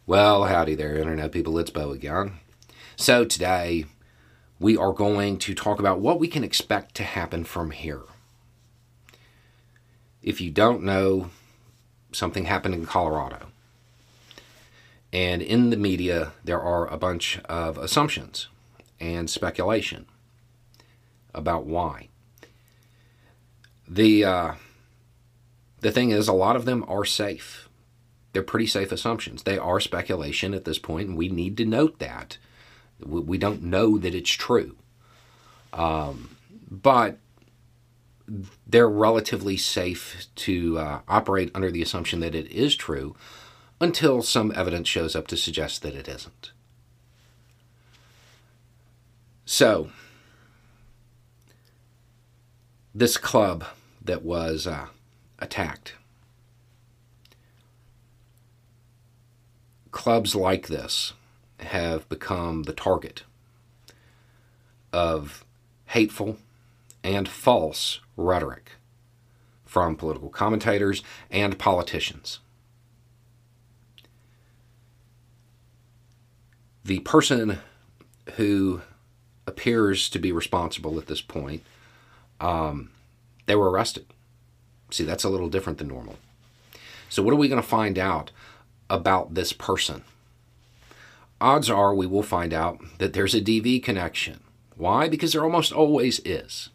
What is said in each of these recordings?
Well, howdy there, Internet people. It's Bo again. So today, we are going to talk about what we can expect to happen from here. If you don't know, something happened in Colorado. And in the media, there are a bunch of assumptions and speculation about why. The thing is, a lot of them are safe. They're pretty safe assumptions. They are speculation at this point, and we need to note that. We don't know that it's true. But they're relatively safe to operate under the assumption that it is true until some evidence shows up to suggest that it isn't. So, this club that was attacked, clubs like this have become the target of hateful and false rhetoric from political commentators and politicians. The person who appears to be responsible at this point, they were arrested. See, that's a little different than normal. So what are we going to find out about this person? Odds are we will find out that there's a DV connection. Why? Because there almost always is.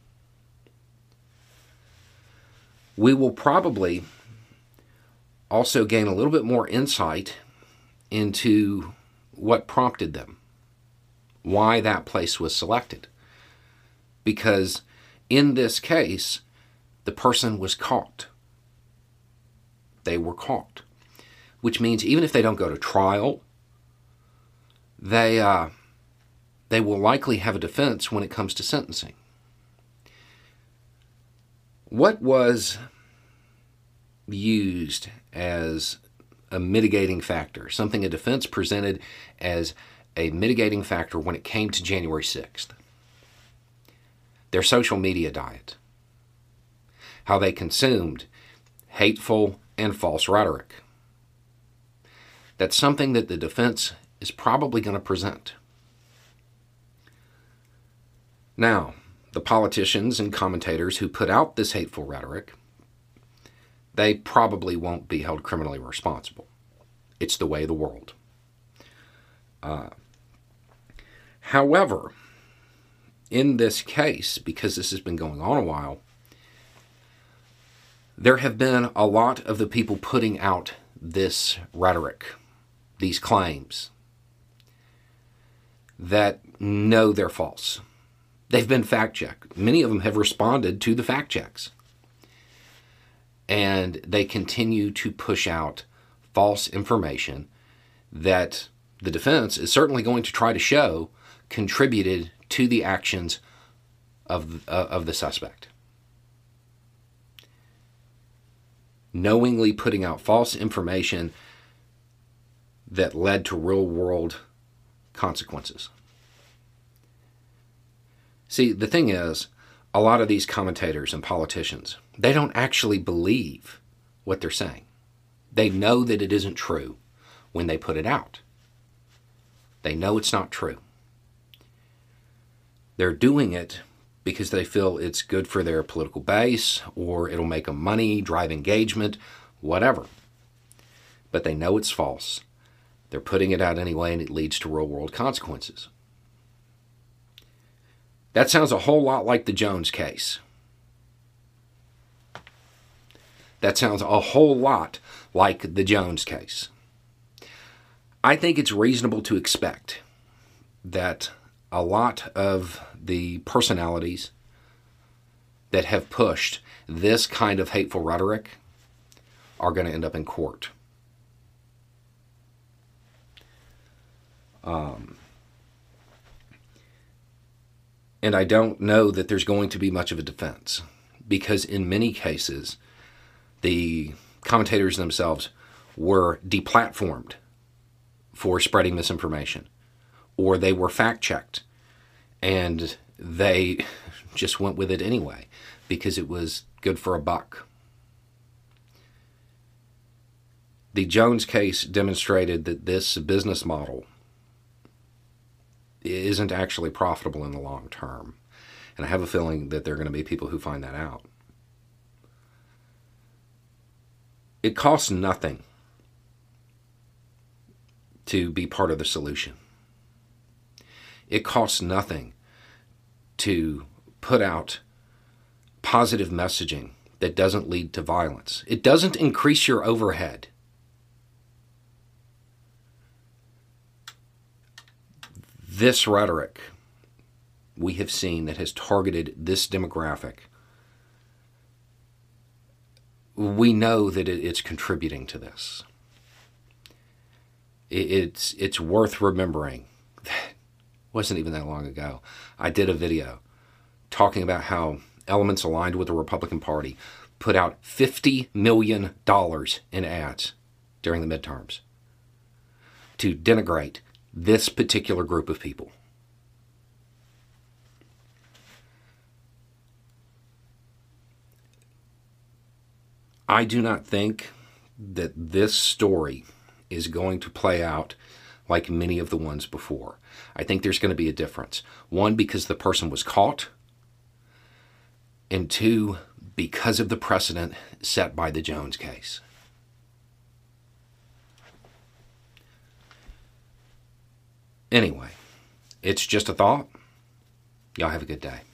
We will probably also gain a little bit more insight into what prompted them, why that place was selected. Because in this case, the person was caught. They were caught. Which means even if they don't go to trial, they will likely have a defense when it comes to sentencing. What was used as a mitigating factor, something a defense presented as a mitigating factor when it came to January 6th? Their social media diet. How they consumed hateful and false rhetoric. That's something that the defense is probably going to present. Now, the politicians and commentators who put out this hateful rhetoric, they probably won't be held criminally responsible. It's the way of the world. However, in this case, because this has been going on a while, there have been a lot of the people putting out this rhetoric, these claims, that know they're false. They've been fact-checked. Many of them have responded to the fact checks. And they continue to push out false information that the defense is certainly going to try to show contributed to the actions of the suspect. Knowingly putting out false information that led to real-world consequences. See, the thing is, a lot of these commentators and politicians, they don't actually believe what they're saying. They know that it isn't true when they put it out. They know it's not true. They're doing it because they feel it's good for their political base, or it'll make them money, drive engagement, whatever. But they know it's false. They're putting it out anyway, and it leads to real-world consequences. That sounds a whole lot like the Jones case. That sounds a whole lot like the Jones case. I think it's reasonable to expect that a lot of the personalities that have pushed this kind of hateful rhetoric are going to end up in court. And I don't know that there's going to be much of a defense, because in many cases, the commentators themselves were deplatformed for spreading misinformation, or they were fact-checked, and they just went with it anyway, because it was good for a buck. The Jones case demonstrated that this business model isn't actually profitable in the long term. And I have a feeling that there are going to be people who find that out. It costs nothing to be part of the solution. It costs nothing to put out positive messaging that doesn't lead to violence. It doesn't increase your overhead. This rhetoric we have seen that has targeted this demographic, we know that it's contributing to this. It's worth remembering that it wasn't even that long ago. I did a video talking about how elements aligned with the Republican Party put out $50 million in ads during the midterms to denigrate this particular group of people. I do not think that this story is going to play out like many of the ones before. I think there's going to be a difference. One, because the person was caught, and two, because of the precedent set by the Jones case. Anyway, it's just a thought. Y'all have a good day.